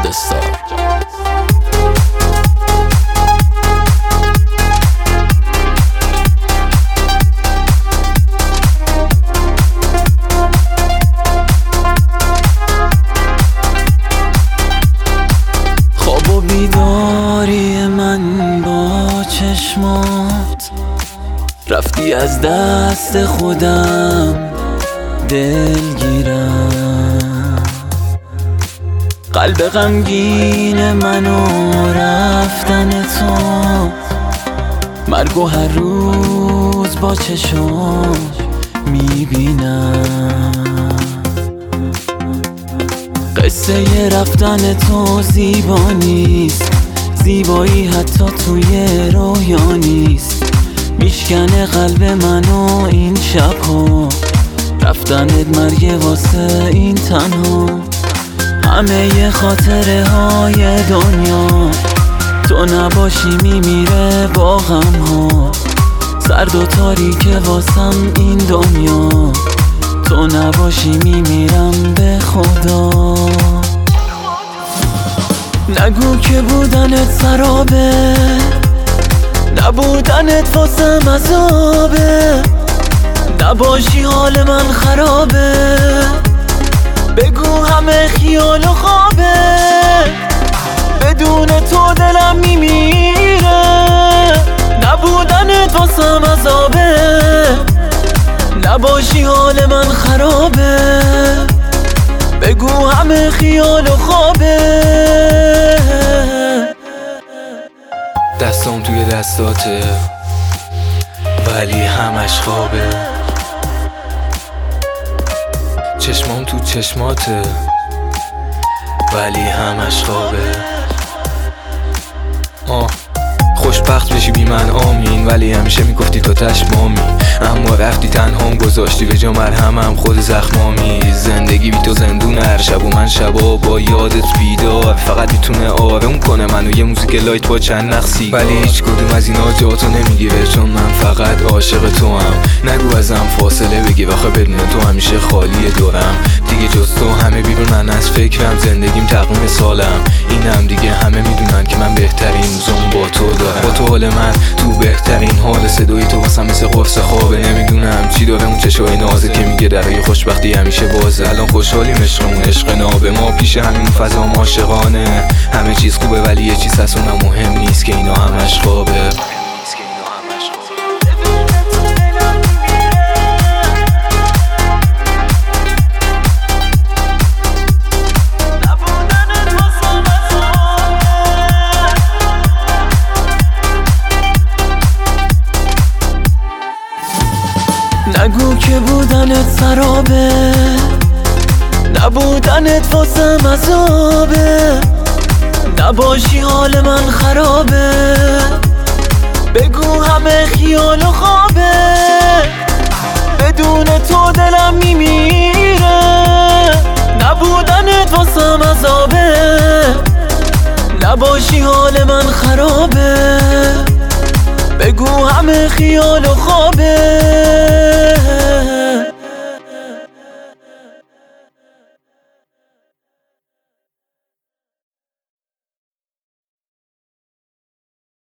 جادستار. خواب و بیداری من با چشمات، رفتی از دست خودم دلگیرم. قلب غمگین منو رفتن تو، مرگو هر روز با چشم میبینم. قصه رفتن تو زیبا نیست، زیبایی حتی توی رویا نیست. میشکنه قلب منو این شبها، رفتنت مرگ واسه این تنها. همه خاطره های دنیا، تو نباشی میمیره با غم ها. سرد و تاریکه واسم این دنیا، تو نباشی میمیرم به خدا. نگو که بودنت سرابه، نبودنت واسم عذابه. نباشی حال من خرابه، بگو همه خیال و خوابه. بدون تو دلم میمیره، نبودنت واسم عذابه. نباشی حال من خرابه، بگو همه خیال و خوابه. دستام توی دستاته ولی همش خوابه. چشمام تو چشماته ولی همش خوابه. خوشبخت بشی بی من آمین، ولی همیشه میگفتی تو تشمامی. اما رفتی تنهام گذاشتی به جا مرهمم خود زخمامی. زندگی بی تو زندون، هر شب و من شبا با یادت بیدار. فقط میتونه آروم کنه منو یه موزیک لایت با چند نقصی، ولی هیچ کدوم از اینا جاتو نمیگیره، چون من فقط عاشق تو هم. نگو ازم فاصله بگی، آخه بدون تو همیشه خالی دورم. دیگه جز تو همه بیرونن از فکرم، زندگیم تقویم سالم. اینم دیگه همه میدونن که من بهترین روزم با تو دارم. با تو حال من تو بهترین حال، صدای تو واسم مثل قرص خوابه. نمیدونم چی داره اون چشای نازه که میگه درای خوشبختی همیشه بازه. الان خوشحالیم عشقمون عشق نابه، ما پیش همین فضا عاشقانه. همه چیز خوبه ولی یه چیز هست اونم مهم نیست، که اینا همش خوابه. نگو که بودنت سرابه، نبودنت واسم عذابه. نباشی حال من خرابه، بگو همه خیال و خوابه. بدون تو دلم میمیره، نبودنت واسم عذابه. نباشی حال من خرابه، بگو همه خیال و خوابه.